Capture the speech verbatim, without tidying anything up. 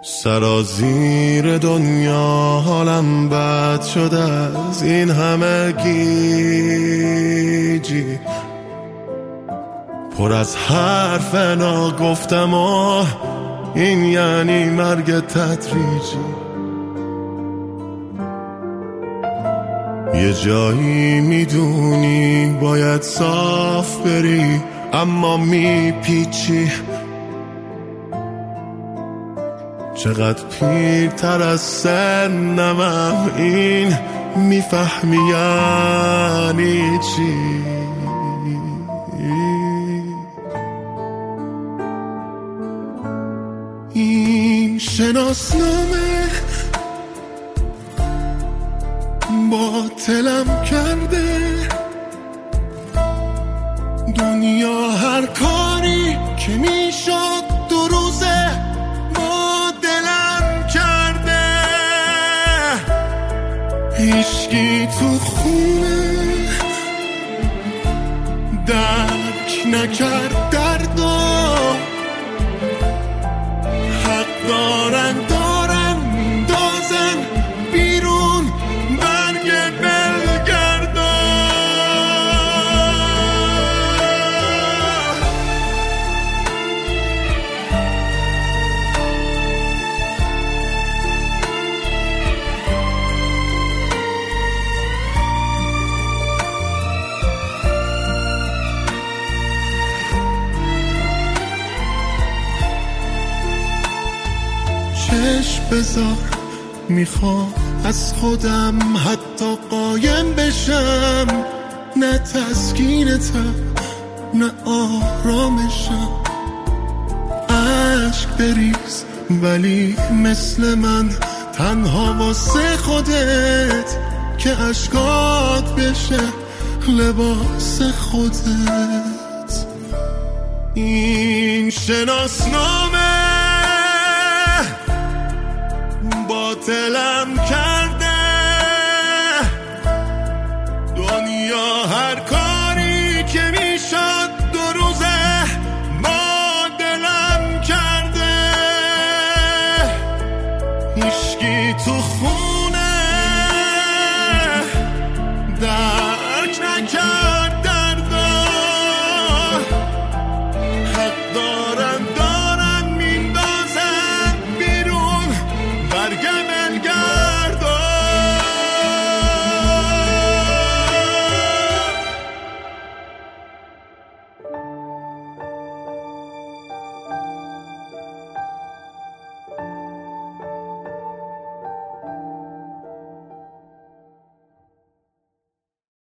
سرازیر دنیا حالم بد شده از این همه گیجی، پر از حرف ناگفتم و این یعنی مرگ تدریجی. یه جایی میدونی باید صاف بری اما میپیچی، چقدر پیرتر از سنمم این میفهمی یعنی چی. این شناسنامه باطلم کرده، دنیا هر کاری که میشد دو روزه با دلم کرده. هیچکی تو خونه درک نکرد دردو، حق دارن دارن میندازن بیرون برگ بلگردا. چشم بذار میخوام از خودم حتی قایم بشم، نه تسکینتم نه آرامشم. عشق بریز ولی مثل من تنها واسه خودت، که عشقات بشه لباس خودت. این شناسنامه باطلم